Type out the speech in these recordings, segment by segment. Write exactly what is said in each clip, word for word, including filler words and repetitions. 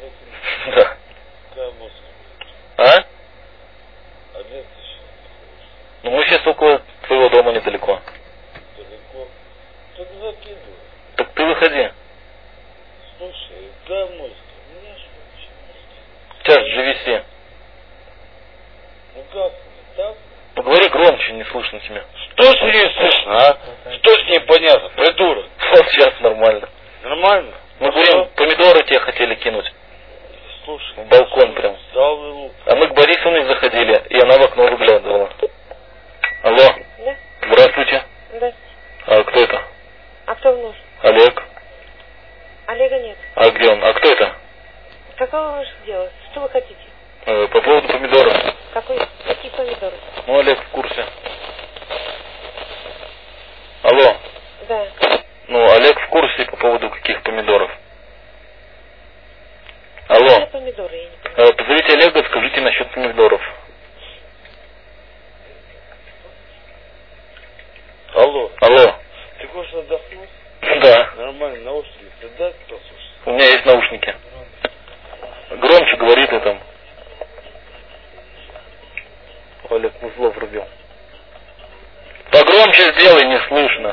Да. А? Ну мы сейчас около твоего дома недалеко. Далеко. Так закидывай. Так ты выходи. Слушай, какая музыка? У меня что вообще музыка? Сейчас джи ви си. Ну как мне, так? Поговори громче, не слышно тебя. Что с ней слышно, а? Что с ней понятно, придурок? Вот сейчас нормально. Нормально? Мы говорим, помидоры тебе хотели кинуть. Слушай. В балкон прям. Лук. А мы к Борисовне заходили, и она в окно выглядывала. Алло. Да? Здравствуйте. Здравствуйте. А кто это? А кто нужен? Олег. Олега нет. А где он? А кто это? Какого ваше дело? Что вы хотите? Э, по поводу помидоров. Какой? Какие помидоры? Ну, Олег в курсе. Алло. Да. Ну, Олег в курсе по поводу каких помидоров. Алло. Какие помидоры, я не понимаю. Э, позовите Олега, скажите насчет помидоров. Алло. Алло. Ты хочешь отдохнуть? Да. Нормально, наушники. Ты дай послушай. У меня есть наушники. Громче говори ты там. Олег узло врубил. Погромче сделай, не слышно.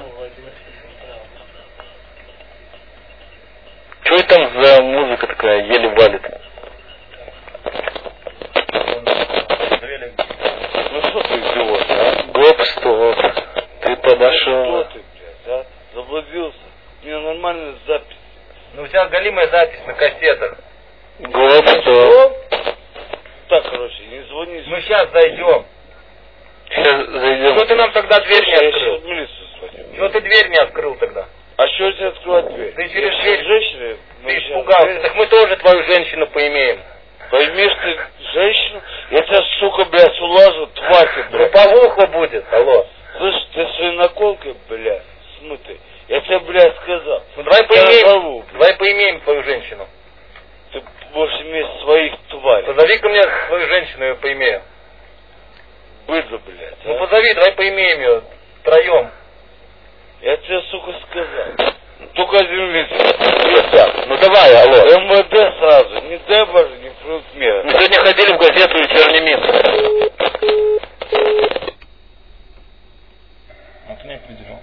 Что это там за музыка такая, еле валит? Ну что ты идиот, а? Гоп-стоп. Ты подошел. Что ты, блядь, а? Заблудился. У меня нормальная запись. Ну у тебя голимая запись на кассетах. Гоп-стоп. Так, короче, не звони. Мы сейчас зайдем. Сейчас зайдем. Что ты нам тогда дверь не Я сейчас открыл? в милицию звоню. Что ты дверь не открыл тогда? А что тебе открывать дверь? Ты через Я дверь. женщины, мы Ты сейчас испугался. дверь- Так мы тоже твою женщину поимеем. Поймешь ты женщину, я тебя, сука, блядь, улажу, тварь ты, блядь. Групповуха будет, алло. Слышь, ты своей наколкой, блядь, смытый. Я тебе, блядь, сказал. Ну давай Я поимеем. назову, блядь. Давай поимеем твою женщину. Ты будешь иметь своих тварей. Позови ко мне свою женщину, я ее поимею. Быдло, блядь. Ну а? позови, давай поимеем ее втроем. Я тебе, сука, сказал. Только один лицо. Ну давай, алло. эм вэ дэ сразу. Не дай боже, не плюс мера. Мы сегодня ходили в газету «Вечерний мир». Вот не определил.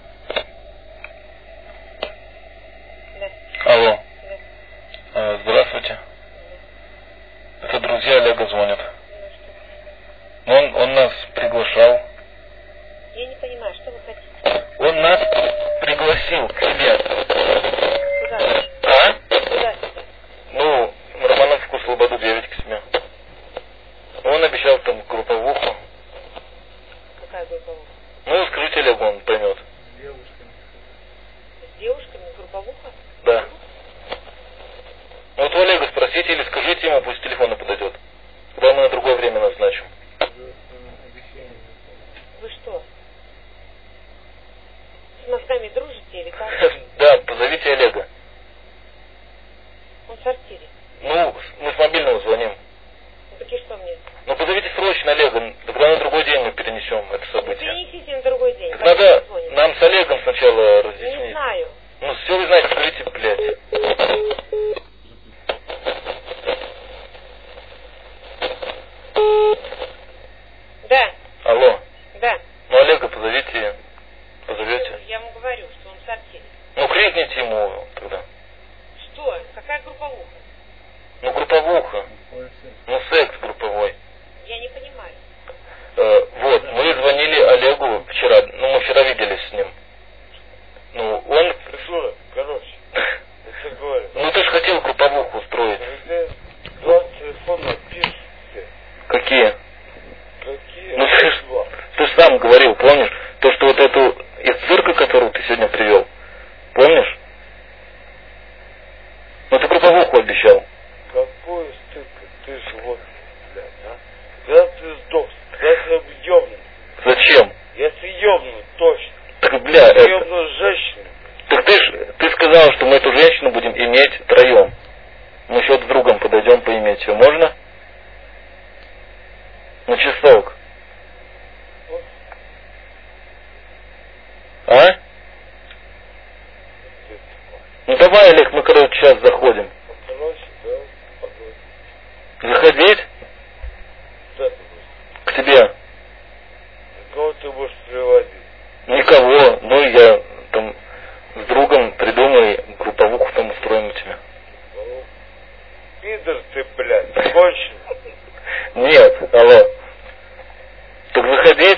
Да. Алло. Да. А, здравствуйте. Это друзья Олега звонят. Ну что? Он, он нас приглашал. Я не понимаю, что вы хотите? Он нас пригласил к себе. Куда? А? Куда сюда? Ну, на Романовку, Слободу девять к себе. Он обещал там групповуху. Какая групповуха? Ну, скажите Олегу, он поймет. С девушками групповуха? Да. Вот у Олега спросите или скажите ему, пусть телефон подойдет. Когда мы на другое время назначим. Вы что? С мозгами дружите или как? Да, позовите Олега. Он в сортире. Ну, мы с мобильного звоним. Ну так и что мне? Ну, позовите срочно Олега, тогда на другой день мы перенесем это событие. Перенесите на другой день. Так Потом надо позвоните. нам с Олегом сначала Не разъяснить. знаю. Ну, все вы знаете, скажите, блядь. Да, Алло. да. Ну, Олега позовите, позовете. Я ему говорю, что он в сортире. Ну, крикните ему тогда. Что? Какая групповуха? Ну, групповуха. Ну, секс групповой. Я не понимаю. Э, вот, мы звонили Олегу вчера, ну, мы вчера виделись с ним. Ну, он... Пришла, короче. Я тебе говорю. Ну, ты же хотел групповуху устроить. Ты два телефона пишешь. Какие? Какие? Ну, ты ж, Два. ты ж сам говорил, помнишь? То, что вот эту из цирка, которую ты сегодня привел. Помнишь? Ну, ты групповуху обещал. Какой стык, ты ж вот, блядь, а? Когда ты сдох, я тебя ёбну. Зачем? Я тебя ёбну, точно. Так, бля, Я это... ёбну женщину. Так ты ж, ты сказал, что мы эту женщину будем иметь троем. Мы еще с другом подойдем поиметь ее. Можно? На часок. А? Ну давай, Олег, мы, короче, сейчас заходим. Короче, да, погоди. выходить? Куда ты будешь? К тебе. Кого ты будешь приводить? Никого. Ну, я там с другом придумай групповуху там устроим у тебя. Ну, пидор ты, блядь, кончен. Нет, алло. Так выходить?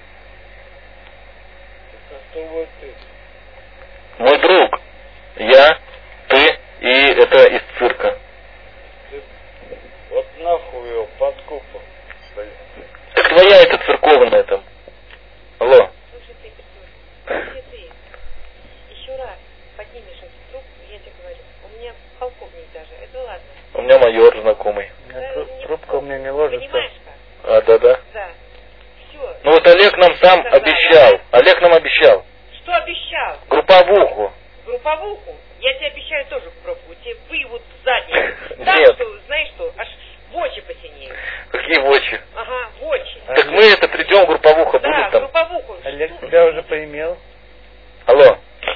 А кто вот ты? Мой друг. Я, ты и это из цирка. Ты вот нахуй его под купол, блядь. Так твоя это церковная там. Алло. Слушай, ты, Петр, если ты еще раз поднимешь эту трубку, я тебе говорю, у меня полковник даже, это ладно. У меня майор знакомый. У меня тру- трубка у меня не ложится. Понимаешь как? А, да-да. Да. Все. Ну вот Олег нам сам Да-да. обещал. Олег нам обещал. Что обещал? Групповуху. Групповуху? Я тебе обещаю тоже групповуху. Тебе выебут в задницу. Так Нет. что, знаешь что, аж в очи посинеют. Какие вочи? Ага, в очи. Так мы это придем, групповуха Да, будет там. групповуху. Олег Что? тебя уже поимел? Алло.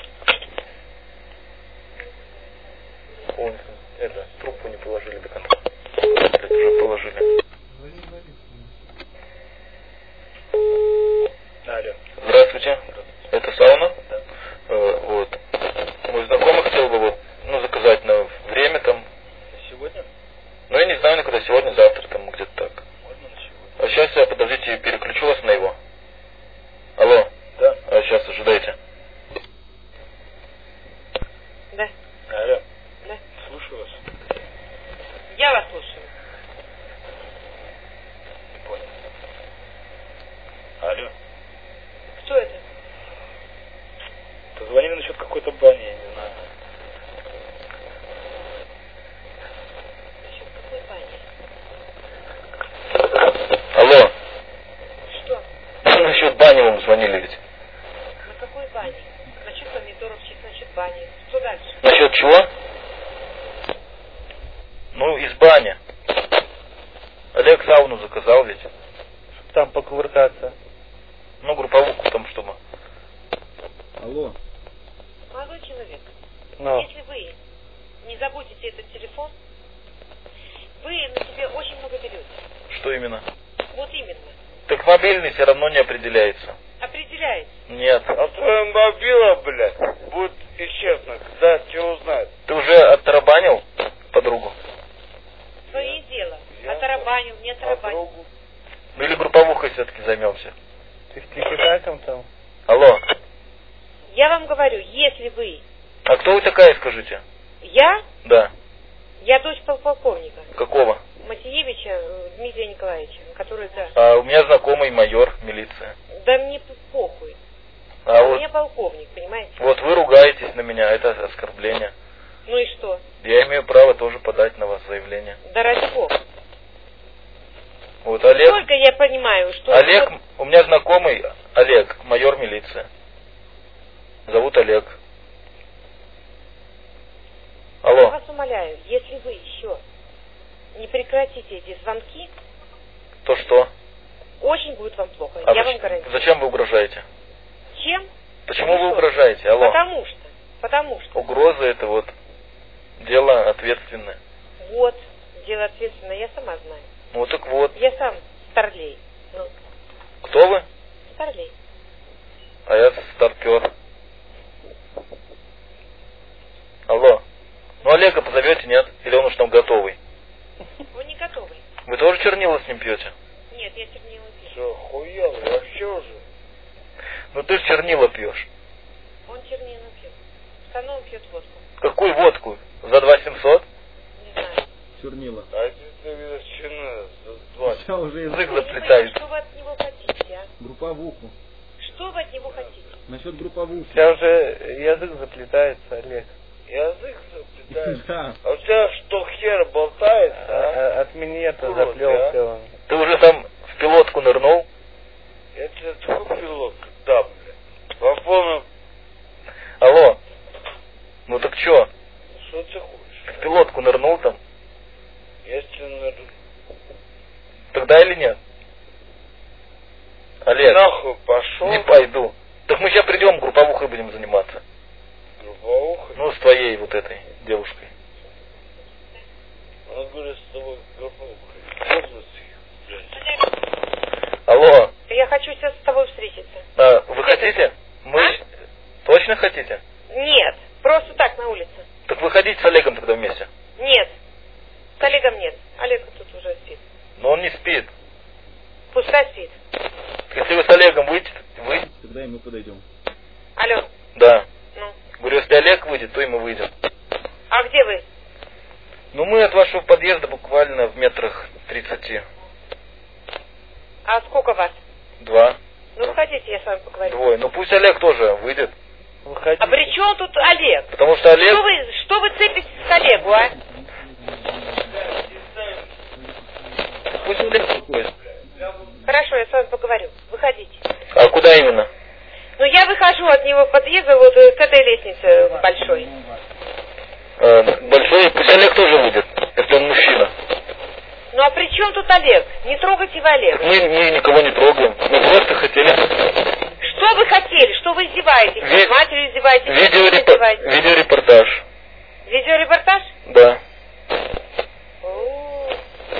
Ой, это, трубку не положили до конца. Так уже положили. Алло. Здравствуйте. Это сауна? Да. Э, вот. Мой знакомый хотел бы вот, ну, заказать на время там. Сегодня? Ну, я не знаю, на когда сегодня, завтра там где-то так. Можно на сегодня. А сейчас я, подождите, переключу вас на его. Алло. Да. А сейчас ожидайте. Да, Алло. да. Слушаю вас. Я вас слушаю. Не понял. Алло. Кто это? Позвонили насчет какой-то бани, я не знаю. Насчет какой бани? Алло. Что? Насчет бани вам звонили ведь. На какой бане? Насчет помидоров, чуть насчет бани. Что дальше? Насчет чего? Ну, из бани. Олег сауну заказал ведь. Чтоб там покувыркаться. Ну, групповуху там, чтобы. Алло. Молодой человек, Ну. если вы не забудете этот телефон, вы на себе очень много берете. Что именно? Вот именно. Так мобильный все равно не определяется. Определяется. Нет. А твоя мобила, блядь, будет исчезнуть, когда тебя узнают. Ты уже оттарабанил подругу? Твое дело. Я- Оторобанил, не А оторобанил. другу? Ну или групповухой все-таки займемся. Ты в тики-таком там? Алло. Я вам говорю, если вы... А кто вы такая, скажите? Я? Да. Я дочь полковника Какого? Матиевича э, Дмитрия Николаевича, который, да. А, у меня знакомый майор милиции. Да мне похуй. А У вот, меня полковник, понимаете? вот вы ругаетесь на меня, это оскорбление. Ну и что? Я имею право тоже подать на вас заявление. Да ради бога. Вот Олег, Только я понимаю, что... Олег, у меня знакомый Олег, майор милиции. Зовут Олег. Я Алло. вас умоляю, если вы еще не прекратите эти звонки, То что? очень будет вам плохо. А я зач- вам гарантирую. зачем вы угрожаете? Чем? Почему Ну вы что? угрожаете? Алло. Потому что. Потому что. Угрозы это вот дело ответственное. Вот, дело ответственное, я сама знаю. Ну так вот. Я сам старлей. Ну, Кто вы? старлей. А я стартер. Алло. Ну Олега позовете, нет? Или он уж там готовый? Вы не готовы? Вы тоже чернила с ним пьете? Нет, я чернила пью. Что, охуел? Вообще уже? Ну ты же чернила пьешь. Он чернила пьет. В основном пьет водку. Какую водку? За два семьсот? Не знаю. Чернила. А это ты величина за два. Сейчас уже Язык Я не пойму, заплетается. что вы от него хотите, а? групповуху. Что вы от него хотите? Насчет групповухи. У тебя уже язык заплетается, Олег. Язык заплетается. Да. А у тебя что, хер болтается, а? А- От меня-то Урод, заплелся а? он. Ты уже там в пилотку нырнул? Я тебе такой пилот дам, блядь. Попомню, Алло. Ну так чё? что ты хочешь? В пилотку нырнул там? Если на... Тогда или нет? Олег, Нахуй пошел. не пойду. Так мы сейчас придем, групповухой будем заниматься. Групповуха. Ну, с твоей вот этой девушкой. Ну говорю с тобой, Горбов, блядь. Алло, Я хочу сейчас с тобой встретиться. а, вы хотите? Мы... А? Точно хотите? Нет, просто так, на улице. Так выходите с Олегом тогда вместе. Нет, с Олегом нет. Олег тут уже спит. Но он не спит. Пускай спит. Если вы с Олегом выйдете, вы... Тогда и мы подойдем. Алло, Да. ну. Говорю, если Олег выйдет, то и мы выйдем. А где вы? Ну, мы от вашего подъезда буквально в метрах тридцати. А сколько вас? Два. Ну, выходите, я с вами поговорю. Двое. Ну, пусть Олег тоже выйдет. Выходи. А при чем тут Олег? Потому что Олег... Что вы, что вы цепитесь к Олегу, а? Пусть Олег выходит. Хорошо, я с вами поговорю. Выходите. А куда именно? Ну, я выхожу от него подъезда вот э, к этой лестнице большой. Э, большой, пусть Олег тоже выйдет, если он мужчина. Ну, а при чем тут Олег? Не трогайте вы Олега. Мы, мы никого не трогаем. Мы просто хотели... Что вы хотели? Что вы издеваетесь? Ви- С матерью издеваетесь? С кем Видеорепо... издеваетесь? Видеорепортаж. Видеорепортаж? Да. О,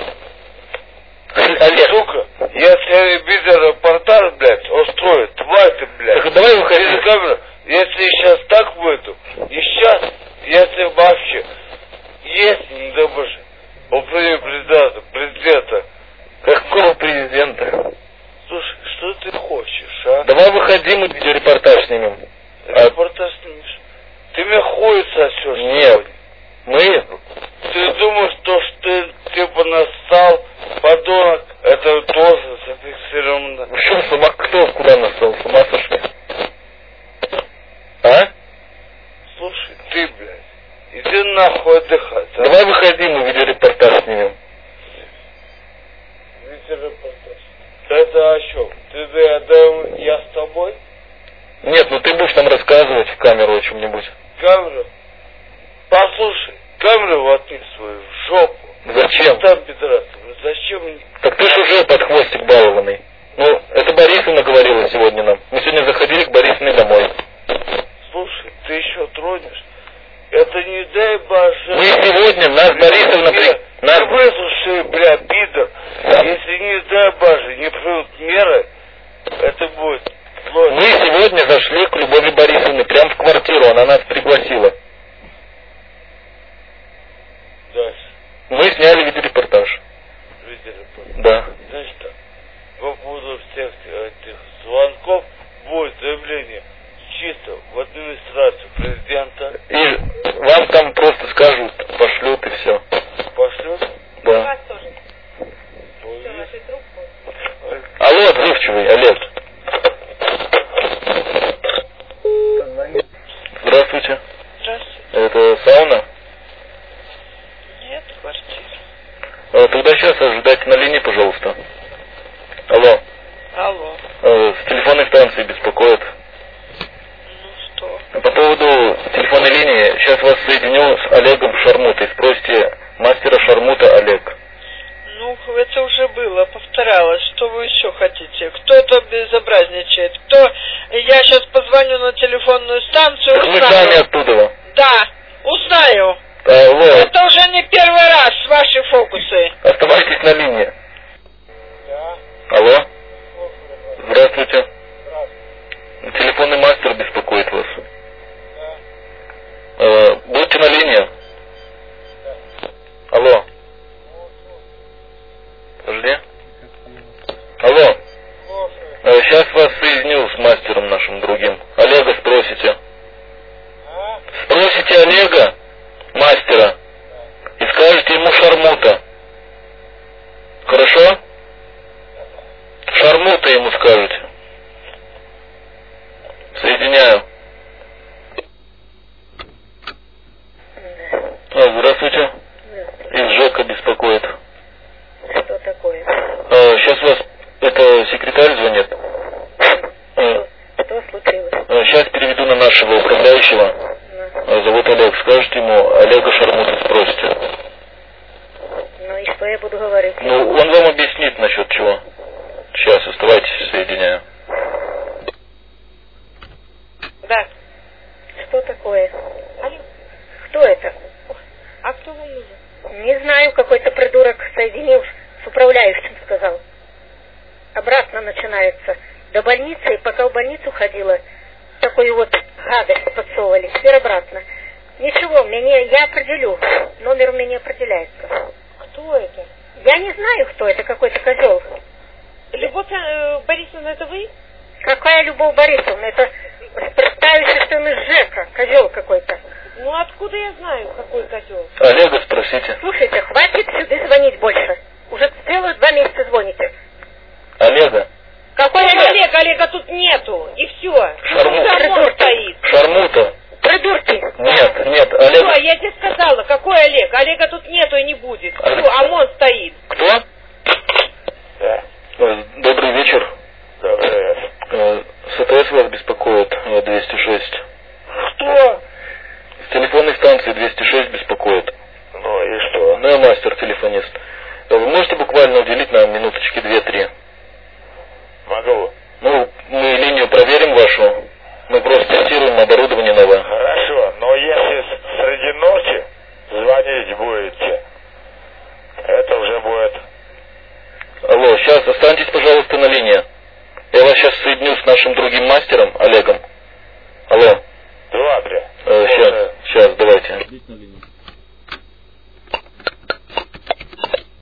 Олег, Сука, если видеорепортаж, блядь, устроит, тварь ты, блядь. так давай выходи. Через камеру, если сейчас так выйду, и сейчас, если вообще, если, не дай боже, управление президента, президента, Какого президента? слушай, что ты хочешь, а? Давай выходи, мы видеорепортаж снимем. А- Репортаж снимешь? Ты меня хуй сосешь? Нет. Мы... Ты думаешь, то, что ты типа нассал, подонок, это тоже зафиксировано? Вы что, с ума кто куда настал? С ума сошли? А? Слушай, ты, блядь, иди нахуй отдыхать, а? Давай выходи, мы видеорепортаж снимем. Видеорепортаж. Это о чем? Ты, да, да, я с тобой? Нет, ну ты будешь нам рассказывать в камеру о чем-нибудь. Камеру? Послушай, камеру воткни свою в жопу. Зачем? Там, пидорас, зачем мне? Так ты ж уже под хвостик балованный. Ну, это Борисовна говорила сегодня нам. Мы сегодня заходили к Борисовне домой. Слушай, ты еще тронешь? Это не дай боже. Мы сегодня, нас Борисовна... При... Нас... Ты выслушай, бля, пидор. Если не дай боже, не примут меры, это будет зло. Мы сегодня зашли к Любови Борисовне прямо в квартиру, она нас пригласила. Дальше. Мы сняли видеорепортаж. Видеорепортаж. Да. Значит так, по поводу всех этих звонков будет заявление чисто в администрацию президента. И вам там просто скажут, пошлют и все. Пошлют? у Да. вас тоже. Все, нашли трубку. Алло, отзывчивый, Олег. Здравствуйте. Здравствуйте. Это сауна? Нет, квартира. Э, Тогда сейчас ожидайте на линии, пожалуйста. Алло. Алло. Э, С телефонной станции беспокоят. Ну что? По поводу телефонной линии, сейчас вас соединю с Олегом Шармутой. Спросите мастера Шармута Олег. Ну, это уже было, повторялось. Что вы еще хотите? Кто это безобразничает? Кто? Я сейчас позвоню на телефонную станцию, Так мы сами узнаю. оттуда. Да, узнаю. Алло, Это уже не первый раз ваши фокусы. оставайтесь на линии. Да. Алло. Здравствуйте. Телефонный мастер беспокоит вас. Э, будьте на линии. Алло. Подожди. Алло. Э, сейчас вас соединю с мастером нашим другим. Олега спросите. Спросите Олега, мастера, и скажете ему Шармута. Хорошо? Шармута ему скажете. Соединяю. А, здравствуйте. Из ЖЭКа беспокоит. Что такое? А, сейчас вас, это секретарь звонит. А, Что случилось? а, сейчас переведу на нашего управляющего. А, зовут Олег. Скажете ему, Олега Шармута спросите. Ну и что я буду говорить? Ну, он вам объяснит насчет чего. Сейчас, оставайтесь, соединяю. Да. Что такое? Алло. Кто это? А кто вам нужен? Не знаю, какой-то придурок соединил с управляющим, сказал. Обратно начинается. До больницы, и пока в больницу ходила, такую вот гадость подсовывали. Теперь обратно. Ничего, мне, я определю. Номер у меня не определяется. Кто это? Я не знаю, кто это, какой-то козел. Любовь э, Борисовна, это вы? Какая Любовь Борисовна? Это представитель, что он из ЖЭКа, козел какой-то. Ну откуда я знаю, какой козел? Олега спросите. Слушайте, хватит сюда звонить больше. Уже целых два месяца звоните. Олега. Какой Олег? Олег? Олег, Олега тут нету. И все. Шармута. Шармута стоит. Шармута. Придурки. Нет, нет, Олег. Все, я тебе сказала, какой Олег? Олега тут нету и не будет. Все, Олег. ОМОН стоит. Кто? Да. Э, Добрый вечер. Добрый вечер. Э, СТС вас беспокоит, э, двести шесть. Что? С телефонной станции двести шесть беспокоит. Ну и что? Ну, я мастер-телефонист. Э, Вы можете буквально уделить нам минуточки две-три? Могу. Ну, мы линию проверим вашу. Мы просто тестируем оборудование новое. Хорошо, но если среди ночи звонить будете, это уже будет... Алло, сейчас останьтесь, пожалуйста, на линии. Я вас сейчас соединю с нашим другим мастером, Олегом. Алло. Два, три. Э, сейчас, сейчас, давайте. Здесь на линии.